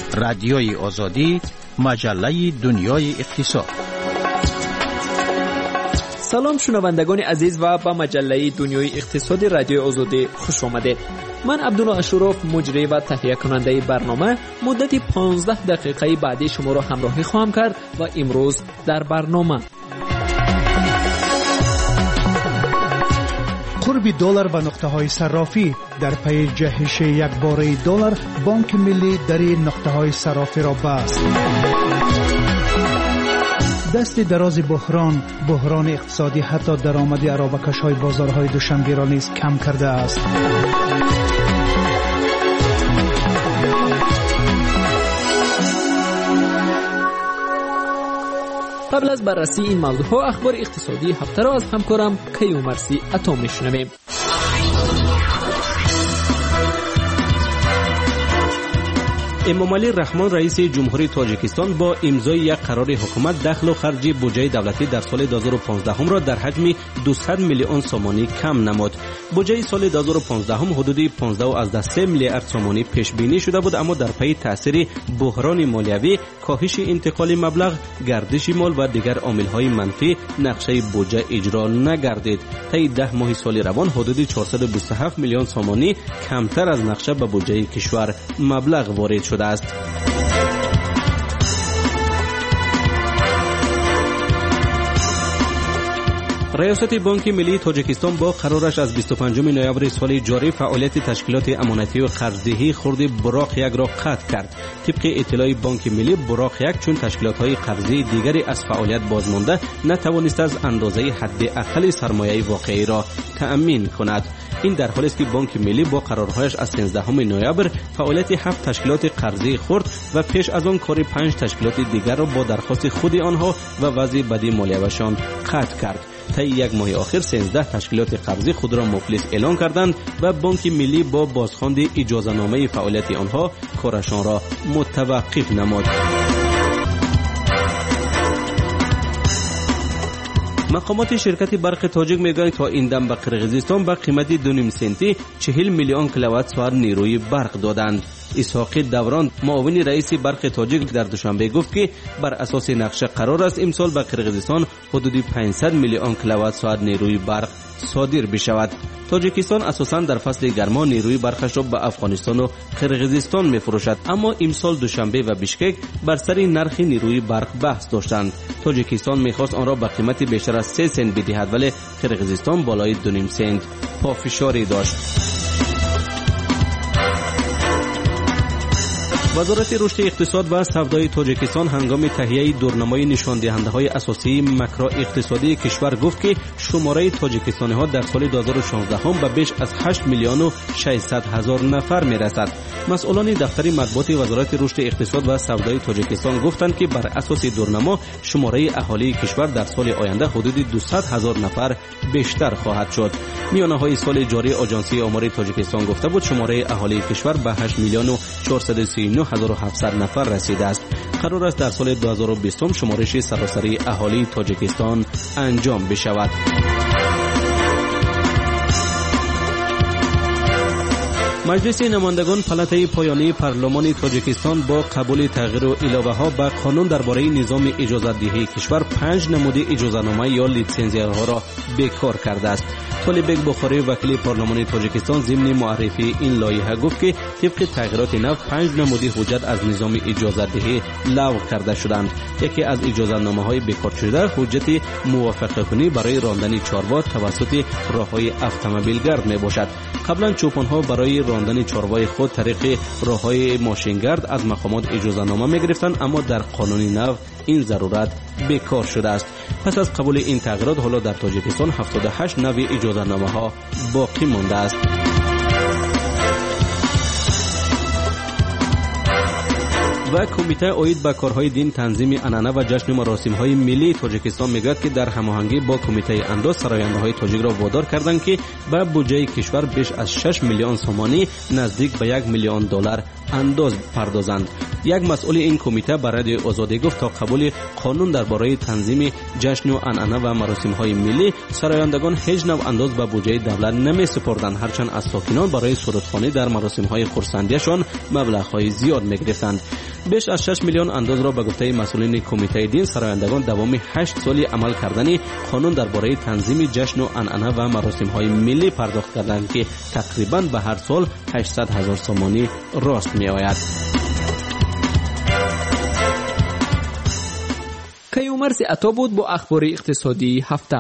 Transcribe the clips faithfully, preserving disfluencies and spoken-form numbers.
رادیوی آزادی، مجله دنیای اقتصاد. سلام شنوندگان عزیز و به مجله دنیای اقتصاد رادیو آزادی خوش آمدید. من عبدالله اشرف مجری و تهیه کننده برنامه مدت پانزده دقیقه بعدی شما را همراهی خواهم کرد و امروز در برنامه قرب دلار به نقطه‌های صرافی. در پی جهش یک باره دلار، بانک ملی در نقطه‌های صرافی را بست. دست دراز بحران بحران اقتصادی حتی درآمد ارابکش‌های بازارهای دوشنبه را نیز کم کرده است. قبل از بررسی این موضوعها اخبار اقتصادی هفته را از همکارم کیومرثی عطا میشنویم. امامعلی رحمان رئیس جمهوری تاجیکستان با امضای یک قرار حکومت دخل و خرج بودجه دولتی در سال دو هزار و پانزده را در حجم دویست میلیون سومانی کم نمود. بودجه سال دو هزار و پانزده حدود پانزده و از سه میلیارد سومانی پیش بینی شده بود، اما در پی تاثیر بحران مالیوی، کاهش انتقال مبلغ، گردش مال و دیگر عامل‌های منفی نقشه بودجه اجرا نگردید. طی ده ماه سال روان حدود چهارصد و بیست و هفت میلیون سومانی کمتر از نقشه به بودجه کشور مبلغ وارد شده است. ریاست بانک ملی تاجیکستان با قرارش از بیست و پنجم نوامبر سال جاری فعالیت تشکیلات امانتی و قرضدهی خرد براق یک را قطع کرد. طبق اطلاع بانک ملی، براق یک چون تشکیلات‌های قرضی دیگری از فعالیت بازمانده نتوانست از اندازه حد اقل سرمایه واقعی را تأمین کند. این در حالی است که بانک ملی با قرارهایش از سیزدهم نوامبر فعالیت هفت تشکیلات قرضی خرد و پیش از آن کار پنج تشکیلات دیگر را با درخواست خود آنها و وضع بدی مالیویشان قطع کرد. طی یک ماه آخر سیزده تشکیلات قرضی خود را مفلس اعلان کردند و بانک ملی با بازخواند اجازه‌نامه فعالیت آنها کارشان را متوقف نمود. مقامات شرکت برق تاجیک میگویند تا این دم به قرقیزستان به قیمت دو نیم سنتی چهل میلیون کیلووات ساعت نیروی برق دادند. اسحاق دوران معاون رئیس برق تاجیک در دوشنبه گفت که بر اساس نقشه قرار است امسال به قرقیزستان حدود پانصد میلیون کیلووات ساعت نیروی برق صادر بشود. تاجیکستان اساساً در فصل گرما نیروی برقش را به افغانستان و قرقیزستان می‌فروشد، اما امسال دوشنبه و بیشکک بر سر نرخ نیروی برق بحث داشتند. تاجیکستان می‌خواست آن را به قیمت بیشتر از سه سنت بدهد، ولی قرقیزستان بالای دو نیم سنت پافشاری داشت. وزارت رشد اقتصاد و سودای تاجیکستان هنگام تهیه دورنمای نشان دهنده های اساسی ماکرو اقتصادی کشور گفت که شماره تاجیکستانی ها در سال دو هزار و شانزده هم به بیش از هشت میلیون و ششصد هزار نفر می رسد. مسئولان دفتر مطبوعات وزارت رشد اقتصاد و سودای تاجیکستان گفتند که بر اساس دورنما شماره اهالی کشور در سال آینده حدود دویست هزار نفر بیشتر خواهد شد. میانه های سال جاری آژانسی آمار تاجیکستان گفته بود شماره اهالی کشور به هشت میلیون و چهارصد و سی و نه هزار و هفتصد نفر رسیده است. قرار است در سال دو هزار و بیست شمارش سراسری اهالی تاجیکستان انجام بشود. مجلس نمایندگان پلته پایانی پارلمان تاجیکستان با قبول تغییر و علاوه ها به قانون درباره نظام اجازت دهی کشور پنج نمود اجازه‌نامه یا لیسانسیه ها را بیکار کرده است. طالب بخاری وکیل پارلمان تاجیکستان ضمن معرفی این لایحه گفت که طبق تغییرات نو پنج نمود حجت از نظام اجازت دهی لغو کرده شدند. یکی از اجازه‌نامه های بیکار شده حجت موافقه کنی برای راندن چاروا توسط راههای اتومبیلگرد می باشد. قبلا چوپان‌ها برای راندن چاروای خود طریق راههای ماشینگرد از مقامات اجازه‌نامه می‌گرفتند، اما در قانون نو این ضرورت بیکار شده است. پس از قبول این تغییرات حالا در تاجیکستان هفتاد و هشت نوع اجازه‌نامه‌ها باقی مانده است. و کمیته عاید به کارهای دین، تنظیم عنعنه و جشن مراسم‌های ملی تاجیکستان میگوید که در هماهنگی با کمیته انداز سراینده‌های تاجیک را وادار کردند که به بودجه کشور بیش از شش میلیون سومانی نزدیک به یک میلیون دلار انداز پردازند. یک مسئول این کمیته به رادیو آزادی گفت تا قبول قانون درباره تنظیم جشن و عنعنه و مراسم‌های ملی سرایندگان هیچ نوع انداز به بودجه دولت نمی‌سپردند، هرچند از ساکنان برای سرودخوانی در مراسم‌های خرسندیشان مبلغ‌های زیاد می‌گرفتند. بیش از شش میلیون انداز را به گفته مسئولین کمیته دین سرایندگان دوام هشت سالی عمل کردن قانون درباره تنظیم جشن و عنعنه و مراسم‌های ملی پرداخت کردند که تقریباً به هر سال هشتصد هزار سومانی راست می‌آید. کیومرث عطا بود با اخبار اقتصادی هفته.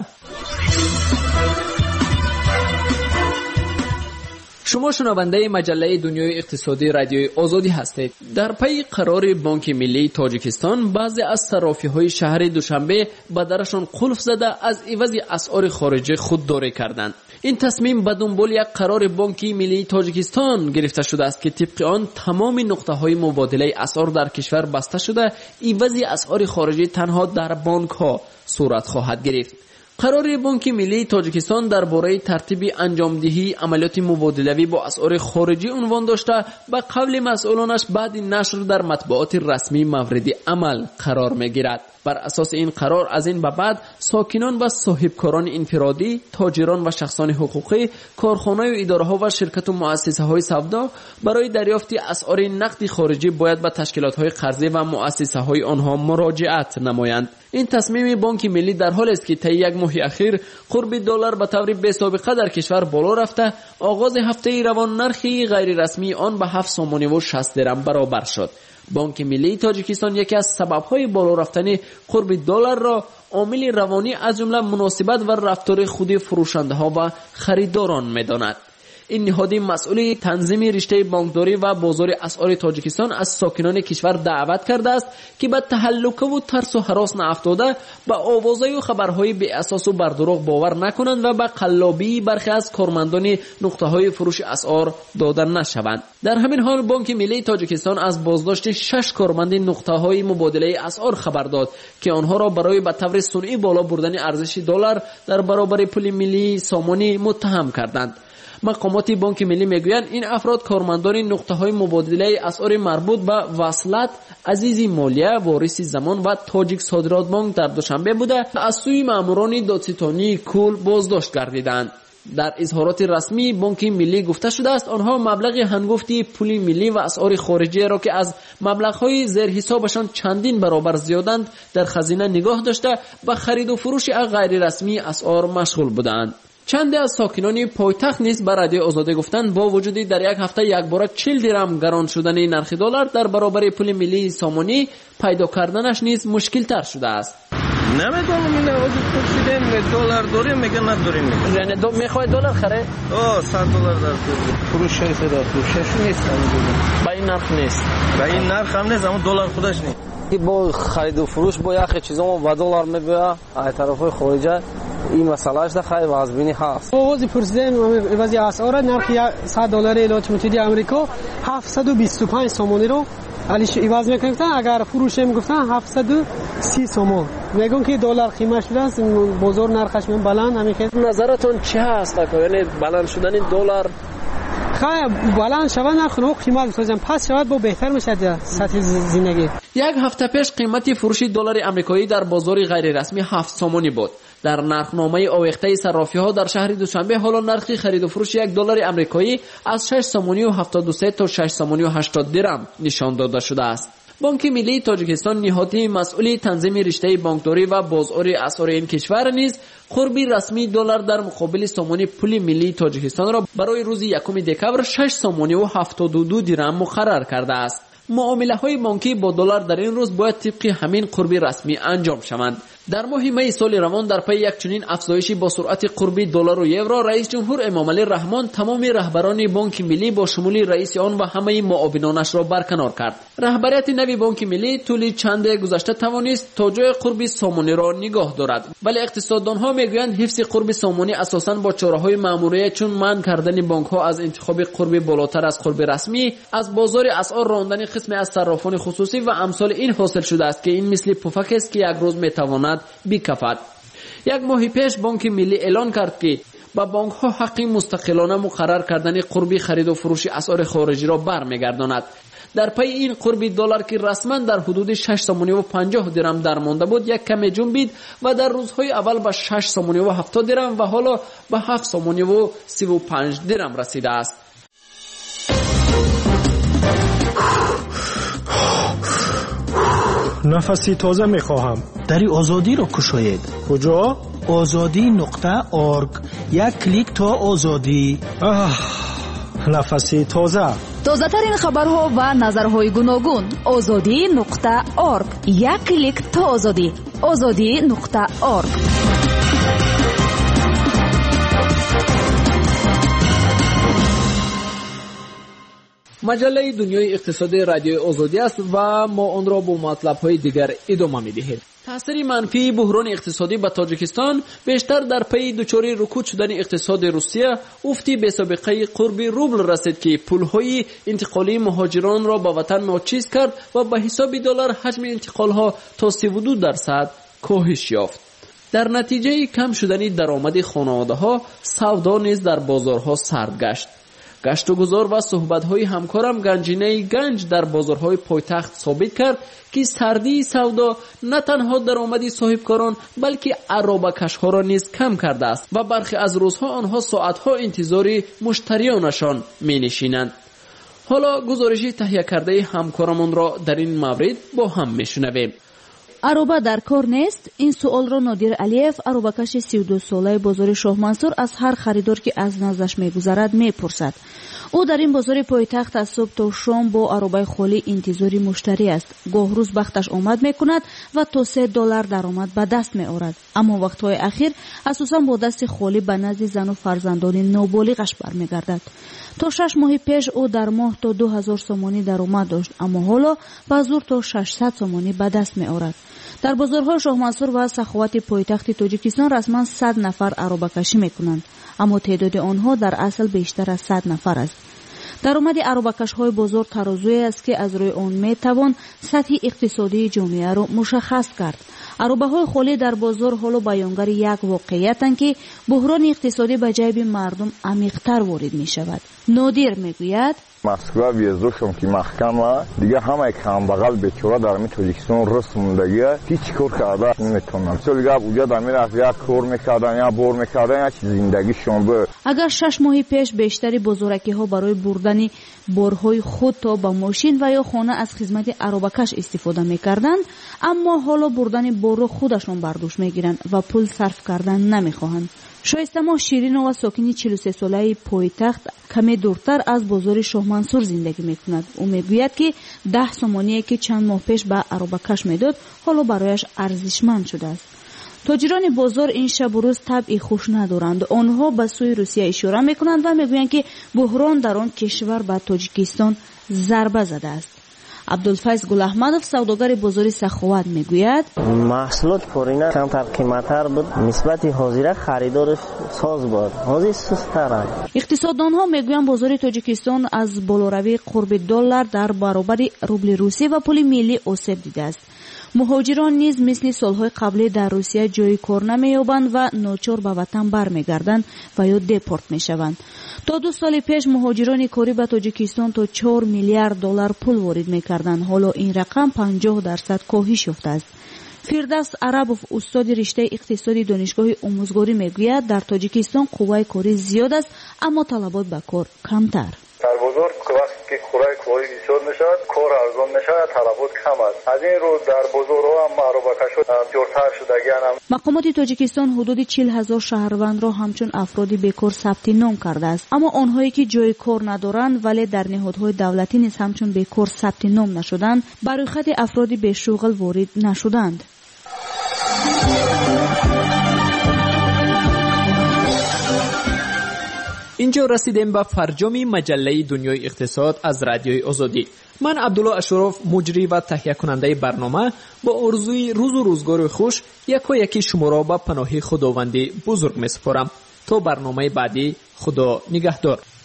شما شنونده مجله دنیای اقتصادی رادیوی آزادی هستید. در پی قرار بانک ملی تاجیکستان بعضی از صرافی‌های شهر دوشنبه به درشان قلف زده از عوض اسعار خارجی خودداری کردند. این تصمیم به دنبال یک قرار بانک ملی تاجیکستان گرفته شده است که طبق آن تمام نقطه‌های مبادله اسعار در کشور بسته شده، عوض اسعار خارجی تنها در بانک‌ها صورت خواهد گرفت. قرار بانک ملی تاجیکستان درباره ترتیب انجامدهی عملیات مبادله‌ای با اسعار خارجی عنوان داشته به قول مسئولانش بعد نشر در مطبوعات رسمی مورد عمل قرار می‌گیرد. بر اساس این قرار از این به بعد ساکنان و صاحبکاران انفرادی، تاجران و شخصان حقوقی، کارخانه‌های و اداره‌ها و شرکت و مؤسسه‌های سودا برای دریافت اسعار نقدی خارجی باید به تشکیلات‌های قرضی و مؤسسه‌های آنها مراجعت نمایند. این تصمیم بانک ملی در حالی است که طی یک ماه اخیر قرب دلار به طور بی‌سابقه در کشور بالا رفته، آغاز هفته روان نرخی غیر رسمی آن به هفت سومانی و شصت درم برابر شد. بانک ملی تاجیکستان یکی از سبب‌های بالا رفتن قرب دلار را عامل روانی از جمله مناسبت و رفتار خود فروشنده‌ها و خریداران می‌داند. این نهاد مسئول تنظیم رشته بانکداری و بازار اسعار تاجیکستان از ساکنان کشور دعوت کرده است که به تهلکه و ترس و هراس نیفتاده به آوازهای و خبرهای بی اساس و بر دروغ باور نکنند و به قلابی برخی از کارمندان نقطه‌های فروش اسعار داده نشوند. در همین حال بانک ملی تاجیکستان از بازداشت شش کارمند نقطه‌های مبادله اسعار خبر داد که آنها را برای به طور سنئی بالا بردن ارزش دلار در برابر پول ملی سامانی متهم کردند. مقامات بانک ملی میگویند این افراد کارمندان نقطه‌های مبادله اسعار مربوط به وصلت، عزیزی مالیه، وارث زمان و تاجیک صادرات بانک در دوشنبه بوده از سوی ماموران دادستانی کل بازداشت گردیدند. در اظهارات رسمی بانک ملی گفته شده است آنها مبلغ هنگفتی پول ملی و اسعار خارجی را که از مبلغ‌های زیر حسابشان چندین برابر زیادند در خزینه نگاه داشته به خرید و فروش غیر رسمی اسعار مشغول بودند. چند از ساکنان پایتخت نیز به رادیو آزادی گفتند با وجود در یک هفته یک بار چهل درم گران شدن نرخ دلار در برابر پول ملی سامانی پیدا کردنش نیز مشکل تر شده است. نمیدونم این آواز پرسیدن دلار داریم میگن نداریم میگن. یعنی دو میخوای دلار خره؟ آه صد دلار در فروش شش در فروشش نیست. با این نرخ نیست. با این نرخ هم نیست اما دلار خودش نیست. با خرید و فروش با یک چیزا با دلار میبیا از طرفای خارجی این مسئلهش ده خیلی واضحی هست. آواز پرسیدن وضعی اسعار نرخ صد دلار ایالات متحده آمریکا هفتصد و بیست و پنج سومانی رو علیش عوض میکنن، اگر فروش میگفتن هفتصد و سی سومون. میگن که دلار قیمتش است بازار نرخش من بلند همیشه. نظرتون چه هست؟ یعنی بلند شدن دلار خیلی بلند شود نرخ و قیمت سازن پس شود با بهتر میشه سطح زندگی. یک هفته پیش قیمت فروش دلار آمریکایی در بازار غیر رسمی هفت سومانی بود. در نرخنامه آویخته صرافی‌ها در شهر دوشنبه حالا نرخ خرید و فروش یک دلار آمریکایی از شش سومانی و هفتاد و سه تا شش سومانی و هشتاد درم نشان داده شده است. بانک ملی تاجیکستان نهاد مسئول تنظیم رشته بانکداری و بازار اسعار این کشور نیز قربی رسمی دلار در مقابل سومانی پول ملی تاجیکستان را برای روز یکم دکبر شش سومانی و هفتاد و دو درم مقرر کرده است. معامله‌های بانکی با دلار در این روز باید طبق همین قربی رسمی انجام شوند. در ماه می سال روان در پی یک چنین افزایشی با سرعت قربی دلار و یورو رئیس جمهور امامعلی رحمان تمام رهبران بانک ملی با شمول رئیس آن و همه معاونانش را برکنار کرد. رهبریت نوی بانک ملی طول چند گذشته توانست تا جای قربی سامانی را نگاه دارد، ولی اقتصاددانها میگویند حفظ قربی سامانی اساساً با چاره‌های ماموریه چون منع کردن بانک‌ها از انتخاب قربی بالاتر از قربی رسمی، از بازار اسعار راندن قسم از صرافان خصوصی و امثال این حاصل شده است که این مثل پفک است که یک روز میتواند بیکفد. یک ماه پیش بانک ملی اعلان کرد که با بانک ها حق مستقلانه مقرر کردن قربی خرید و فروش اسعار خارجی را برمیگرداند. در پی این قربی دلار که رسما در حدود شش سومانی و پنجاه درم درمانده بود یک کمی جنبید و در روزهای اول به شش سومانی و هفتاد درم و حالا به هفت سومانی و سی و پنج درم رسیده است. نفسی تازه میخواهم. دری آزادی رو کشاید. کجا؟ آزادی نقطه آرگ. یک کلیک تا آزادی. آه نفسی تازه. تازه ترین خبرها و نظرهای گوناگون. آزادی نقطه آرگ. یک کلیک تا آزادی. آزادی نقطه آرگ. مجله دنیای اقتصادی رادیو آزادی است و ما آن را با مطلب‌های دیگر ادامه می‌دهیم. تاثیر منفی بحران اقتصادی به تاجیکستان بیشتر در پی دچاری رکود شدن اقتصاد روسیه افتی به سابقه قرب روبل رسید که پول‌های انتقالی مهاجران را به وطن ناچیز کرد و به حساب دلار حجم انتقال‌ها تا سی و دو درصد کاهش یافت. در نتیجه کم شدن درآمد خانواده‌ها، سودا نیز در بازارها سرد گشت. گشت و گذار و صحبت‌های همکارم گنجینه گنج در بازارهای پایتخت ثابت کرد که سردی سودا نه تنها درآمد صاحبکاران بلکه عرابه‌کش‌ها را نیز کم کرده است و برخی از روزها آنها ساعت‌ها انتظار مشتریانشان می‌نشینند. حالا گزارشی تهیه کرده همکارمان را در این مورد با هم می‌شنویم. عروبه در کار نیست؟ این سوال را نادر علیف، عروبه‌کش سی و دو ساله بازار شاه منصور از هر خریدار که از نزدش می‌گذرد می‌پرسد. او در این بازار پایتخت از صبح تا شام با عروبه خالی انتظاری مشتری است. گاه روز بختش آمد می‌کند و تا سه دلار درآمد به دست می‌آورد. اما وقت‌های اخیر اساساً با دست خالی به نزد زن و فرزندان نابالغش برمیگردد. تا شش ماه پیش او در ماه تا دو هزار سومانی درآمد داشت، اما حالا به زور تا ششصد سومانی به دست می‌آورد. در بازارهای شاه منصور و سخاوت پایتخت تاجیکستان رسما صد نفر عروبه کشی میکنند، اما تعداد آنها در اصل بیشتر از صد نفر است. درآمد عروبه کش‌های بازار ترازویی است که از روی آن میتوان سطح اقتصادی جامعه را مشخص کرد. عروبه‌های خالی در بازار حالا بیانگر یک واقعیتند که بحران اقتصادی به جیب مردم عمیق‌تر وارد می‌شود. نادر میگوید مسئله ویزوشم که محکمه دیگه همه کم بغل بیچاره در می تاجیکستان رس موندگیه هیچ کار کرده نمیتونن. چون دیگه اونجا در می رفت یک کار میکردن یا بور میکردن یا زندگیشون به. اگر شش ماه پیش بیشتری بازارکی ها برای بردن بارهای خود تا با ماشین و یا خانه از خدمت عروبه‌کش استفاده میکردند، اما حالا بردن بار خودشون برداشت میگیرند و پول صرف کردن نمیخواهند. شایسته ما شیرین و ساکنی چهل و سه ساله پایتخت کمی دورتر از بازار شاه منصور زندگی میکند. او میگوید که ده سومانی که چند ماه پیش به عروبه‌کش میداد حالا برایش ارزشمند شده است. تاجران بازار این شب و روز طبع خوش ندارند. آنها به سوی روسیه اشاره میکنند و میگویند که بحران در آن کشور به تاجیکستان ضربه زده است. عبدالفیض گل احمدов سوداگر بازار سخاوت میگوید محصولات پارینه کمتر قیمتتر بود، نسبت حاضره خریدارش ساز بود، حاضر سست‌تر است. اقتصاددانها میگویند بازار تاجیکستان از بالاروی قرب دلار در برابر روبل روسی و پول ملی آسیب دیده است. مهاجران نیز مثل سالهای قبلی در روسیه جای کار نمی‌یابند و ناچار به وطن برمیگردند و یا دپورت میشوند. تا دو سال پیش مهاجران کاری به تاجیکستان تا چهار میلیارد دلار پول وارد می‌کردند. حالا این رقم پنجاه درصد کاهش یافته است. فردوس عربوف استاد رشته اقتصادی دانشگاه آموزگاری میگوید در تاجیکستان قوه کاری زیاد است اما طلبات به کار کمتر. در بازار که وقتی که خوراک کاری زیاد میشود کار ارزان میشود طلبات کم است. از این رو در بازارها هم عروبه‌کش‌ها جورتر شدگی‌اند. مقامات تاجیکستان حدود چهل هزار شهروند را همچون افرادی بیکار ثبت نام کرده است، اما آنهایی که جای کار ندارند ولی در نهادهای دولتی نیز همچون بیکار ثبت نام نشدند برای خط افرادی به شغل وارد نشدند. اینجا رسیدیم به فرجام مجله دنیای اقتصاد از رادیوی آزادی. من عبدالله اشرف مجری و تهیه کننده برنامه با آرزوی روز و روزگار خوش یک و یکی شما را به پناه خداوند بزرگ می‌سپارم. تا برنامه بعدی خدا نگهدار.